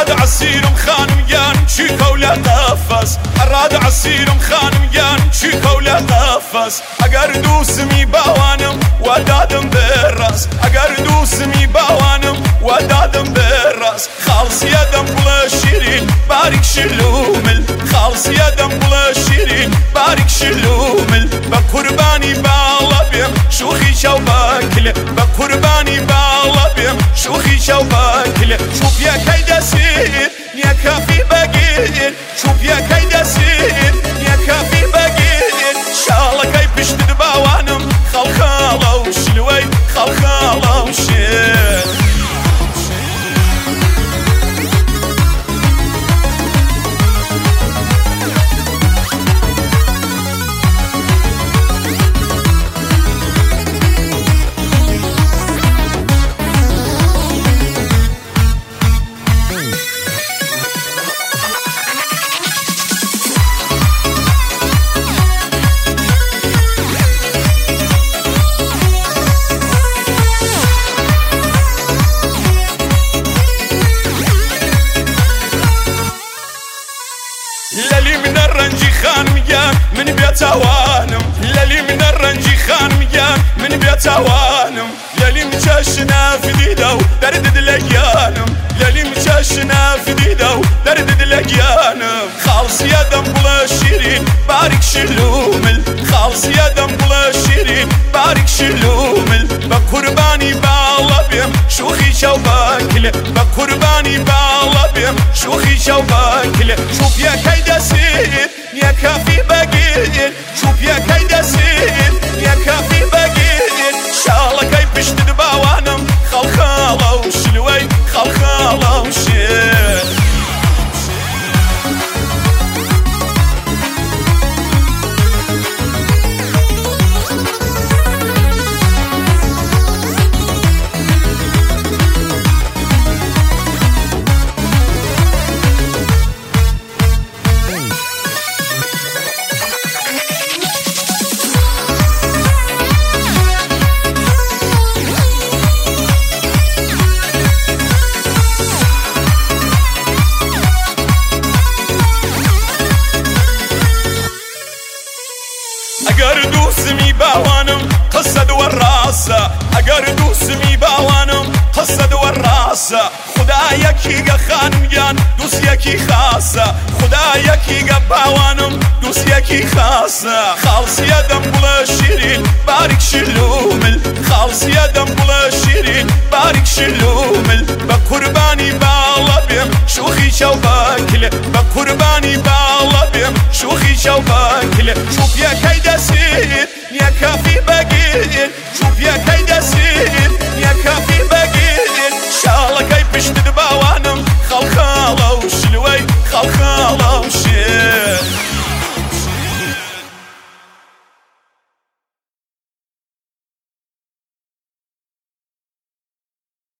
الراد عسيرم خانم يان شيكا ولا قفص الراد عسيرم خانم يان شيكا ولا قفص اگر دوسمي باوانم ودادم بالراس اگر دوسمي باوانم ودادم بالراس خالص يدم بلا شيرين بارك شلومل خالص يدم بلا شيرين بارك شلومل بقرباني بالا بيم شوخي شوباكله بقرباني بالا بيم شوخي شوباكله شوف يا كيد سير يا كافي بقير شوف يا كيد سير يا كافي بقير شالله كي بشتد باوانم خلخاله وشلوي خلخاله وشير للي من الرنجي خانم يا من بيت اوانم للي من الرنجي خانم يا من بيت اوانم للي مشاشنا في ديدو درد لقيانم للي مشاشنا في ديدو درد لقيانم خالص يا دم بلا شيرين بارك شلومل خالص يا دم بلا شيرين بارك شلومل بقرباني بالا بيم شوخي شوباكله بقرباني بالا بيم شوخي شوباكله شوف يا كيد سير يا كافي بقير شوف يا كيد سير يا كافي بقير شالله كي بشتد باوانم خلخاله وشلوي خلخاله وشير اگر دوسمي باوانم قصد والراسة اگر دوسمي باوانم قصد والراسة خدا يكيغا خانم يان دوس يكي خاصة خدا يكيغا باوانم دوس يكي خاصة خالص يدم بلا شيرين بارك شلومل خالص يدم بلا شيرين بارك شلومل بقرباني بالا بيم شوخي شوباكله بقرباني بالا بيم شوخي شوباكله شوف يا كيد سير يا كافي بقير